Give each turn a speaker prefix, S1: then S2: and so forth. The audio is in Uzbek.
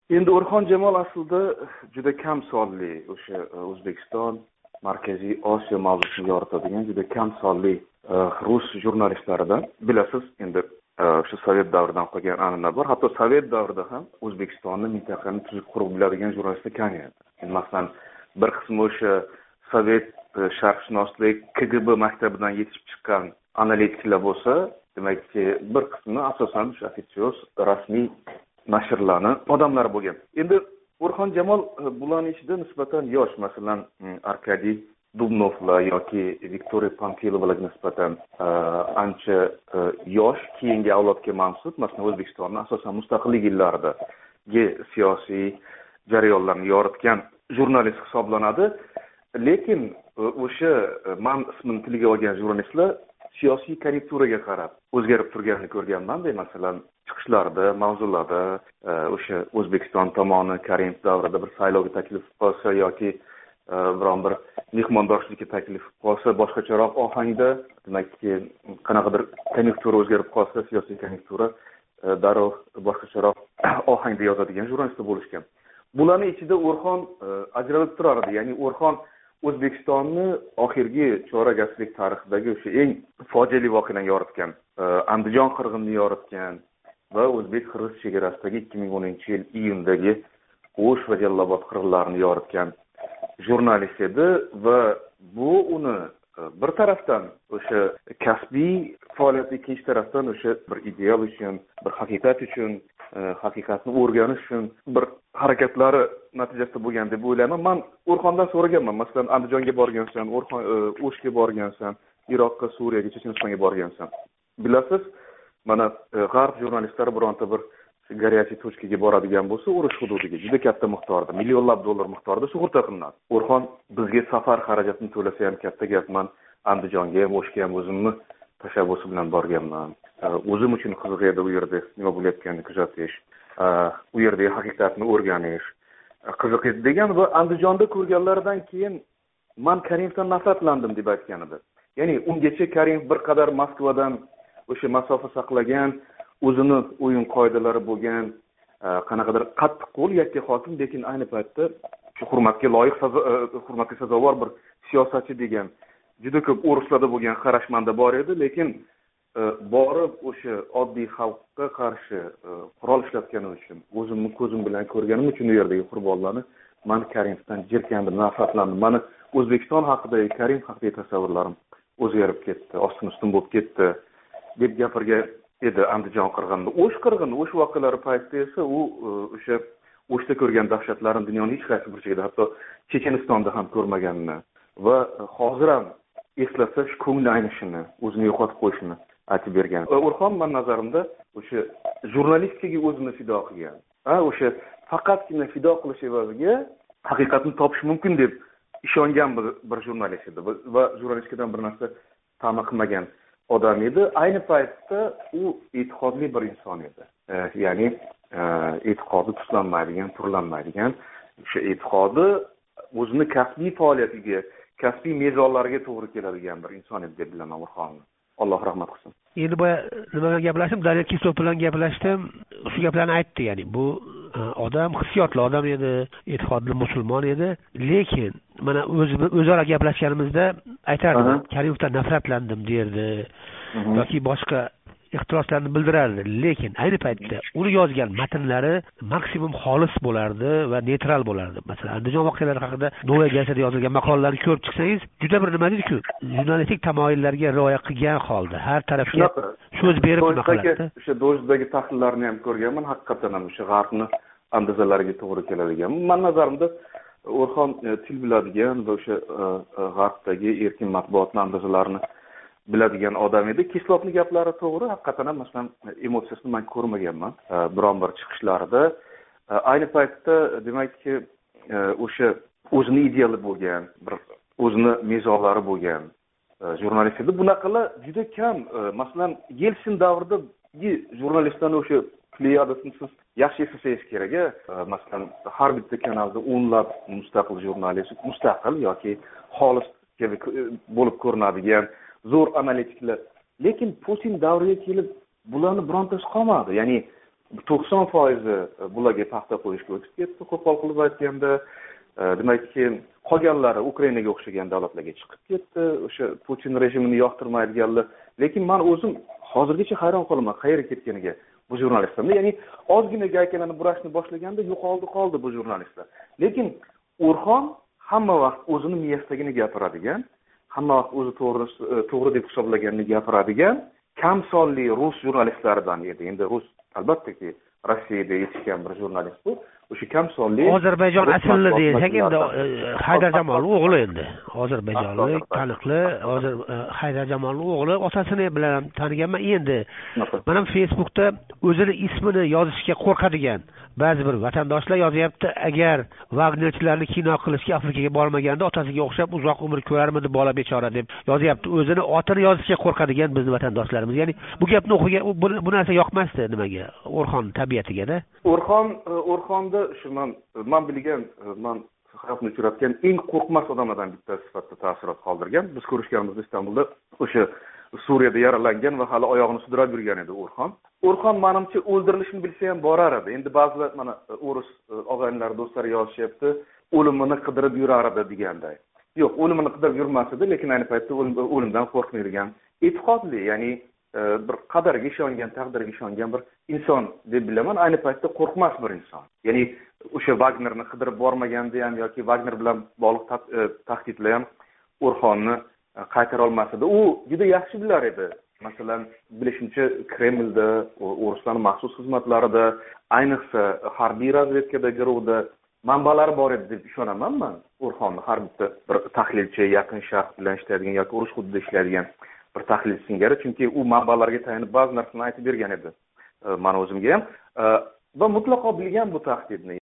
S1: Endi O'rxon Jamol aslida juda kam sonli o'sha O'zbekiston, Markaziy Osiyo mavzusini yoritadigan juda kam sonli rus jurnalistlaridan. Bilasiz, endi o'sha Sovet davridan qolgan an'ana bor. Hatto Sovet davrida ham O'zbekistonni, mintaqani tuzuk qurib biladigan jurnalistlar kam edi. Masalan, bir qismi o'sha Sovet sharqshunoslik KGB maktabidan yetishib chiqqan analitiklar bo'lsa, demakki, bir qismi asosan o'sha ofitsioz rasmiy nashrlarning odamlari bo'lgan. Endi O'rxon Jamol bularning ichida nisbatan yosh, masalan, Arkadiy Dubnovlar yoki Viktoriya Panfilovalarga nisbatan ancha yosh, keyingi avlodga mansub, masalan, O'zbekistonning asosan mustaqillik yillaridagi siyosiy jarayonlarni yoritgan jurnalist hisoblanadi. Lekin o'sha men ismini tilga olgan jurnalistlar siyosiy konjunkturaga qarab o'zgarib turganini ko'rganman. Masalan, chiqishlarda, mavzularda o'sha O'zbekiston tomoni Karimov davrida bir saylovga taklif qilsa yoki biron bir mehmondoshlikka taklif qilsa, boshqacharoq ohangda, demakki, qanaqadir konjunktura o'zgarib qolsa, siyosiy konjunktura darrov boshqacharoq ohangda yozadigan jurnalistlar bo'lishgan. Bularning ichida O'rxon ajralib turardi. Ya'ni O'rxon O'zbekistonni oxirgi chorak asrlik tarixidagi o'sha eng fojiali voqealarni yoritgan, Andijon qirg'inini yoritgan va o'zbek-qirg'iz chegarasidagi 2010-yil iyundagi O'sh va Jallobod qirg'inlarini yoritgan jurnalist edi va bu uni bir tarafdan o'sha kasbiy faoliyat, ikkinchi tarafdan o'sha bir ideal uchun, bir haqiqat uchun, haqiqatni o'rganish uchun bir harakatlari natijasida bo'lgan deb o'ylayman. Men O'rxondan so'raganman, masalan, Andijonga borgansan, O'shga borgansan, Iroqqa, Suriyaga, Chechenistonga borgansan. Bilasiz, mana g'arb jurnalistlari bironta bir горячий точкаga boradigan bo'lsa, urush hududiga juda katta miqdorda, millionlab dollar miqdorida sug'urta qilinadi. O'rxon bizga safar xarajatini to'lasa ham katta gap. Men Andijonga ham, O'shga ham o'zimni tashabbusi bilan borganman. O'zim uchun qiziq edi u yerda nima bo'layotganini kuzatish, u yerdagi haqiqatni o'rganish qiziq edi degan va Andijonda ko'rganlaridan keyin men Karimovdan nafratlandim deb aytgan edi. Ya'ni ungacha Karimov bir qadar Moskvadan o'sha masofa saqlagan, o'zini o'yin qoidalari bo'lgan, qanaqadir qattiq qo'l yakka hokim, lekin ayni paytda shu hurmatga loyiq, hurmatga sazovor bir siyosatchi degan juda ko'p o'rislarda bo'lgan qarashmanda bor edi, lekin borib o'sha oddiy xalqqa qarshi qurol ishlatganim uchun, o'zimni ko'zim bilan ko'rganim uchun u yerdagi qurbonlarni men Karimovdan jirkandim, nafratlandim. Meni O'zbekiston haqidagi, Karimov haqidagi tasavvurlarim o'zgarib ketdi, ostin-ustin bo'lib ketdi deb gapirgan edi Andijon qirg'inida. O'sh voqealari paytida esa u o'sha O'shda ko'rgan dahshatlarini dunyoning hech qaysi burchagida, hatto Chechenistonda ham ko'rmaganini va hozir ham eslasa shu ko'ngli aynishini, o'zini yo'qotib qo'yishini aytib bergan. O'rxon men nazarimda o'sha jurnalistikaga o'zini fido qilgan. O'sha faqatgina fido qilish evaziga haqiqatni topish mumkin deb ishongan bir jurnalist edi va jurnalistikadan bir narsa ta'ma qilmagan odam edi. Ayni paytda u e'tiqodli bir inson edi. Ya'ni e'tiqodi tuslanmaydigan, turlanmaydigan, o'sha e'tiqodi o'zini kasbiy faoliyatiga, kasbiy mezonlariga to'g'ri keladigan bir inson edi deb bilaman O'rxonni. Alloh rahmat qilsin.
S2: Endi bu nimaga gaplashdim? Daniel Kislov bilan gaplashdim. Shu gaplarni aytdi. Ya'ni bu odam hissiyotli odam edi, e'tiqodli musulmon edi, lekin mana o'zaro gaplashganimizda aytardi, Karimovdan nafratlandim derdi yoki boshqa ixtiroslarni bildirardi, lekin ayni paytda uni yozgan matnlari maksimum xolis bo'lardi va neytral bo'lardi. Masalan, Andijon voqealari haqida Novaya gazetada yozilgan maqolalarni ko'rib chiqsangiz, juda bir nima deydi-ku, jurnalistik tamoyillarga rioya qilgan holda har tarafga so'z berib nima qiladi.
S1: O'sha Dojdagi tahlillarni ham ko'rganman, haqiqatan ham o'sha g'arbni andazalariga to'g'ri keladigan. Men nazarimda O'rxon til biladigan va o'sha g'arbdagi erkin matbuotning andazalarini biladigan odam edi. Kislovning gaplari to'g'ri, haqiqatan ham masalan emotsiyasini men ko'rmaganman biron bir chiqishlarida. Ayni paytda demakki o'sha o'zini ideali bo'lgan, bir o'zini mezonlari bo'lgan jurnalist edi. Bunaqalar juda kam. Masalan, Yelsin davridagi jurnalistlarni o'sha pleyadasini siz yaxshi eslasangiz kerak. Masalan, har bitta kanalda o'nlab mustaqil jurnalist, mustaqil yoki xolis bo'lib ko'rinadigan zo'r analitiklar. Lekin Putin davriga kelib bularni birontasi qolmadi. Ya'ni 90% bularga paxta qo'yishga o'tib ketdi. Qo'pol qilib aytganda, demakki, qolganlari Ukrainaga o'xshagan davlatlarga chiqib ketdi. O'sha Putin rejimini yoqtirmaydiganlar. Lekin men o'zim hozirgacha hayron qolaman qayerga ketganiga bu jurnalistlarni. Ya'ni ozgina gaykalarni burashni boshlaganda yo'qoldi qoldi bu jurnalistlar. Lekin O'rxon hamma vaqt o'zini miyasidagini gapiradigan, hamma vaqt o'zi to'g'ri deb hisoblaganini gapiradigan kam sonli rus jurnalistlaridan edi. Endi rus albattaki Rossiyada yetishgan bir jurnalist bu. O'sha kam sonli
S2: Ozarbayjon asilli desak endi Haydar Jamolning o'g'li endi. Ozarbayjonlik taniqli Haydar Jamolning o'g'li, otasini bilan taniganman. Endi mana Facebookda o'zini ismini yozishga qo'rqadigan ba'zi bir vatandoshlar yozyapti, agar Wagnerchilarni kino qilishga Afrikaga bormaganda otasiga o'xshab uzoq umr ko'rarmidi bola bechora deb yozyapti. O'zini otini yozishga qo'rqadigan bizning vatandoshlarimiz. Ya'ni bu gapni o'qigan bu narsa yoqmasdi nimaga? O'rxon tabiatiga-da.
S1: O'rxonda shu men bilgan, men hayotni uchratgan eng qo'rqmas odamlardan bittasi sifatida ta'sirot qoldirgan. Biz ko'rishganimizda Istanbulda o'sha Suriyada yaralangan va hali oyog'ini sudrab yurgan edi O'rxon. O'rxon menimcha o'ldirilishini bilsa ham borar edi. Endi ba'zilar mana o'rus og'aynilar, do'stlar yozishyapti, o'limini qidirib yurar edi deganday. Yo'q, o'limini qidirib yurmas edi, lekin ayni paytda o'limdan qo'rqmaydigan, e'tiqodli, ya'ni bir qadarga ishongan, taqdirga ishongan bir inson deb bilaman. Ayni paytda qo'rqmas bir inson. Ya'ni o'sha Wagnerni qidirib bormaganda ham yoki Wagner bilan bog'liq tahdidlar ham O'rxonni qaytara olmas edi. U juda yaxshi bilar edi. Masalan, bilishimcha Kremlda, o'ruslarning maxsus xizmatlarida, ayniqsa harbiy razvedkada guruhda manbalari bor edi deb ishonaman men. O'rxonni har bitta bir tahlilchi, yaqin sharq bilan ishlaydigan yoki urush hududida ishlaydigan bir tahlil singari, chunki u manbalarga tayanib ba'zi narsalarni aytib bergan edi. Men o'zimga ham va mutlaqo bilgan bu tahdidni.